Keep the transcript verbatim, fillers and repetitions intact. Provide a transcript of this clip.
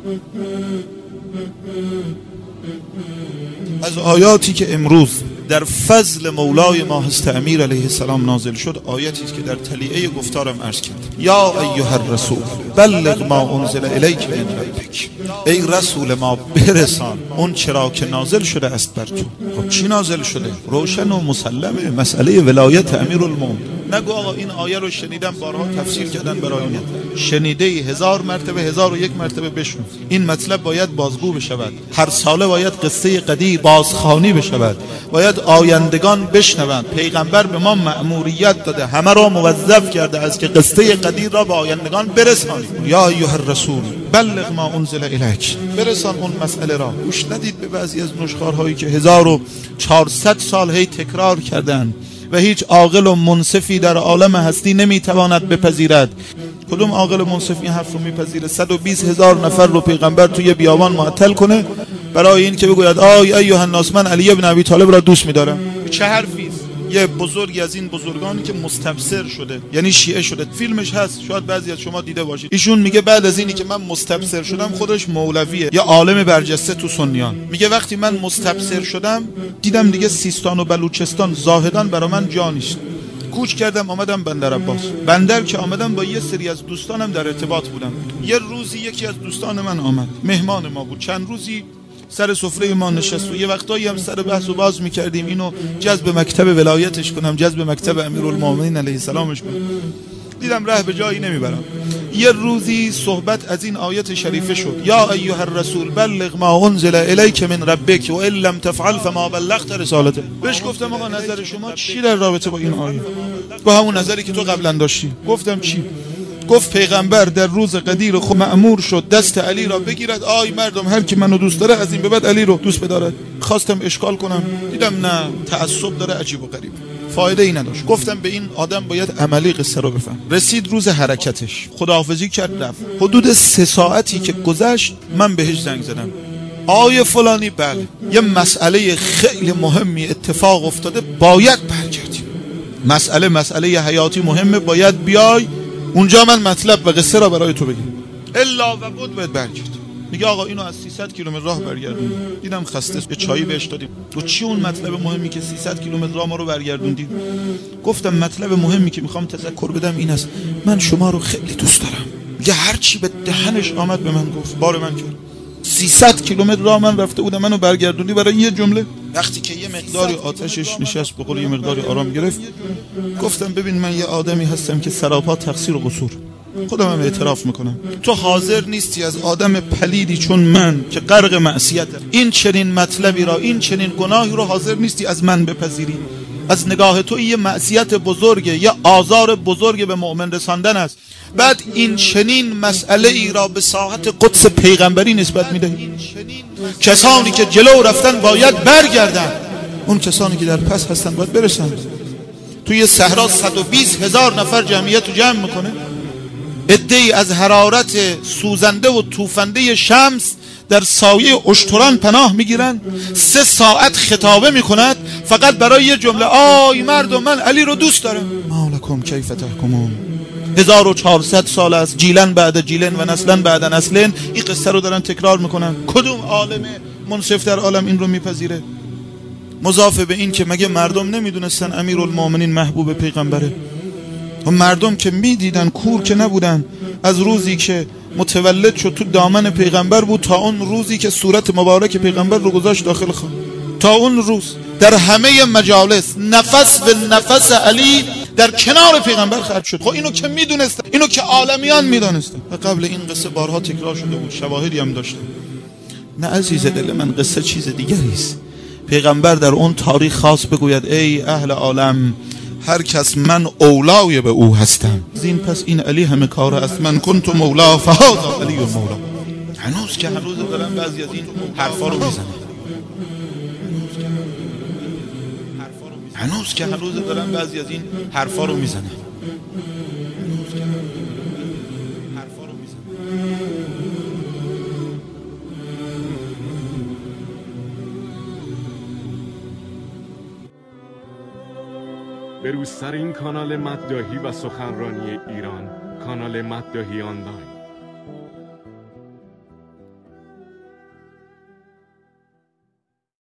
از آیاتی که امروز در فضل مولای ما حضرت امیر علیه السلام نازل شد، آیاتی است که در تلیعه گفتارم عرض کرد: یا ایها الرسول بلغ ما انزل الیک من ربک، ای رسول ما برسان اون چرا که نازل شده است بر تو. خب چی نازل شده؟ روشن و مسلمه، مسئله ولایت امیرالمومنین. نگو آقا این آیه رو شنیدم بارها تفسیر کردن برای من. شنیده هزار مرتبه هزار و یک مرتبه بشنو. این مطلب باید بازگو بشود. هر ساله باید قصه قدیر بازخوانی بشود. باید آیندگان بشنوند. پیغمبر به ما مأموریت داده، همه را موظف کرده است که قصه قدیر را به آیندگان برسانیم. یا ایها الرسول بلغ ما انزل الیک، برسان اون مسئله را. گوش ندید به بعضی از نشخوارهایی که هزار و چهارصد سال هی تکرار کردن و هیچ عاقل و منصفی در عالم هستی نمیتواند بپذیرد. کدوم عاقل و منصف این حرف رو میپذیره؟ صد و بیست هزار نفر رو پیغمبر توی بیابان معطل کنه برای این که بگوید آی ایها الناس من علی ابن ابی طالب را دوست می‌دارم. چه حرفی است؟ یه بزرگی از این بزرگانی که مستبصر شده، یعنی شیعه شده، فیلمش هست، شاید بعضی از شما دیده باشید. ایشون میگه بعد از اینی که من مستبصر شدم، خودش مولویه یا عالم برجسته تو سنیان، میگه وقتی من مستبصر شدم دیدم دیگه سیستان و بلوچستان زاهدان برا من جا نیست. کوچ کردم آمدم بندر عباس. بندر که آمدم با یه سری از دوستانم در ارتباط بودم. یه روزی یکی از دوستان من آمد، مهمان ما بود، چند روزی سر سفره ما نشست و یه وقتایی هم سر بحث و باز میکردیم اینو جذب مکتب ولایتش کنم، جذب مکتب امیرالمومنین علیه السلامش کنم. دیدم راه به جایی نمیبرم. یه روزی صحبت از این آیت شریفه شد: یا ایها الرسول بلغ ما انزل الیک من ربک و ان لم تفعل فما بلغت رسالته. بهش گفتم آقا نظر شما چی در رابطه با این آیه؟ با همون نظری که تو قبلا داشتی. گفتم چی؟ گفت پیغمبر در روز قدیر خود مأمور شد دست علی را بگیرد. آی مردم، هر کی منو دوست داره از این به بعد علی رو دوست بدارد. خواستم اشکال کنم، دیدم نه، تعصب داره عجیب و غریب، فایده ای نداشت. گفتم به این آدم باید عملی قصه رو بفهم. رسید روز حرکتش، خداحافظی کرد رفت. حدود سه ساعتی که گذشت من بهش زنگ زدم: آیه فلانی بله یه مسئله خیلی مهمی اتفاق افتاده، باید برگردیم. مسئله مسئله حیاتی مهمه، باید بیای اونجا من مطلب و قصه را برای تو بگم. الا و بود باید برگرد. میگه آقا اینو از سیصد کیلومتر راه برگردون. دیدم خسته، یه چایی بهش دادیم. گفت چی اون مطلب مهمی که سیصد کیلومتر راه ما رو برگردوندید؟ گفتم مطلب مهمی که میخوام تذکر بدم این است: من شما رو خیلی دوست دارم. میگه هر چی به دهنش آمد به من گفت، بار من کرد. سیصد کیلومتر راه من رفته بودم، منو برگردوندی برای یه جمله. وقتی که یه مقداری آتشش نشست، به قول یه مقداری آرام گرفت، گفتم ببین من یه آدمی هستم که سراپا تقصیر و قصور، خودم هم اعتراف میکنم. تو حاضر نیستی از آدم پلیدی چون من که غرق معصیتم این چنین مطلبی را، این چنین گناهی رو حاضر نیستی از من بپذیری. از نگاه تو یه معصیت بزرگه، یه آزار بزرگ به مؤمن رساندن است. بعد این چنین مسئله ای را به ساحت قدس پیغمبری نسبت میدهی. کسانی که جلو رفتن باید برگردن، اون کسانی که در پس هستن باید برسن. توی صحرا صد و بیست هزار نفر جمعیت رو جمع میکنه. عده‌ای از حرارت سوزنده و توفنده شمس در سایه اشتران پناه میگیرن. سه ساعت خطابه میکند فقط برای یه جمله: آی مردم، من علی رو دوست دارم. ما لکم کیف تحکمون. هزار و چهارصد سال است، جیلن بعد جیلن و نسلن بعد نسلن این قصه رو دارن تکرار میکنن. کدوم عالم منصف در عالم این رو میپذیره؟ مضاف به این که مگه مردم نمیدونستن امیرالمومنین محبوب پیغمبره؟ و مردم که میدیدن، کور که نبودن. از روزی که متولد شد تو دامن پیغمبر بود تا اون روزی که صورت مبارک پیغمبر رو گذاشت داخل خانه، تا اون روز در همه مجالس نفس به نفس علی در کنار پیغمبر خرج شد. خب اینو که میدونستن، اینو که عالمیان میدونستن. و قبل این قصه بارها تکرار شده بود، شواهدی هم داشتن. نه عزیز دل من، قصه چیز دیگری است. پیغمبر در اون تاریخ خاص بگوید: ای اهل عالم، هر کس من اولای به او هستم، زین پس این علی همه کار است. من کنت مولا فهذا علی مولا. هنوز که هنوز دارن بعضی از این حرفا رو میزنن. هنوز که هنوز دارن بعضی از این حرفا رو میزنن. به روز سر این کانال مداحی و سخنرانی ایران، کانال مداحی آنلاین.